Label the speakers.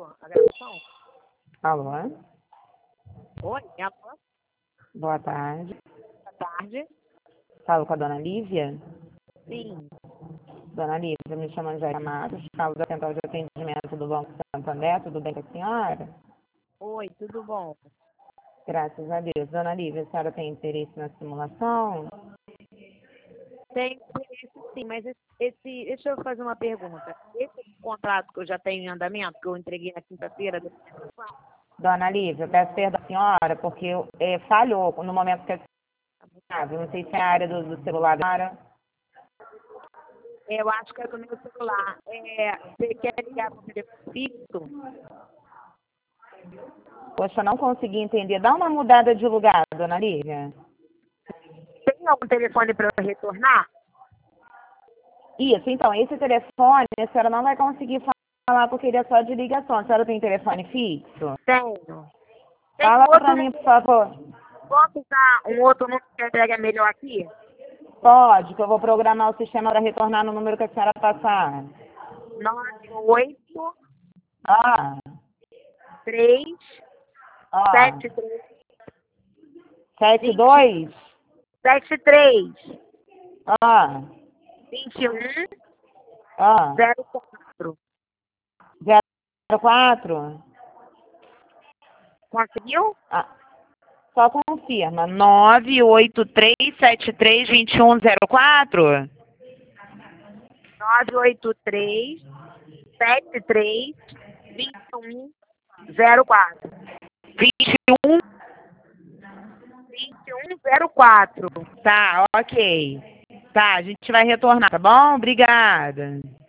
Speaker 1: a gravação?
Speaker 2: Alô?
Speaker 1: Oi, alô?
Speaker 2: Boa tarde.
Speaker 1: Boa tarde.
Speaker 2: Falo com a dona Lívia?
Speaker 1: Sim.
Speaker 2: Dona Lívia, me chamo Angélica Matos, falo da Central de Atendimento do Banco Santander, tudo bem com a senhora?
Speaker 1: Oi, tudo bom?
Speaker 2: Graças a Deus. Dona Lívia, a senhora tem interesse na simulação?
Speaker 1: Tem interesse sim, mas deixa eu fazer uma pergunta. Esse contrato que eu já tenho em andamento, que eu entreguei na quinta-feira,
Speaker 2: Dona Lívia, eu peço perdão à senhora, porque falhou no momento que a senhora, não sei se é a área do celular da senhora.
Speaker 1: eu acho que é do meu celular. Você quer ligar para o telefone fixo?
Speaker 2: Poxa, eu não consegui entender. Dá uma mudada de lugar, dona Lívia.
Speaker 1: Tem algum telefone para eu retornar?
Speaker 2: Isso, então, esse telefone, a senhora não vai conseguir falar porque ele é só de ligação. A senhora tem telefone fixo?
Speaker 1: Tenho. Tem
Speaker 2: Fala
Speaker 1: outro,
Speaker 2: pra mim, por favor.
Speaker 1: posso usar um outro número que entrega melhor aqui?
Speaker 2: Pode, que eu vou programar o sistema para retornar no número que a senhora passar.
Speaker 1: 98
Speaker 2: Ah,
Speaker 1: 3
Speaker 2: ah.
Speaker 1: 73
Speaker 2: 72?
Speaker 1: 73
Speaker 2: Ah,
Speaker 1: 21
Speaker 2: ah.
Speaker 1: 04.
Speaker 2: 04?
Speaker 1: Conseguiu?
Speaker 2: Ah, só confirma. 983732104?
Speaker 1: 983 73 21 04.
Speaker 2: 21?
Speaker 1: 21 04.
Speaker 2: Tá, ok. Tá, a gente vai retornar, tá bom? Obrigada.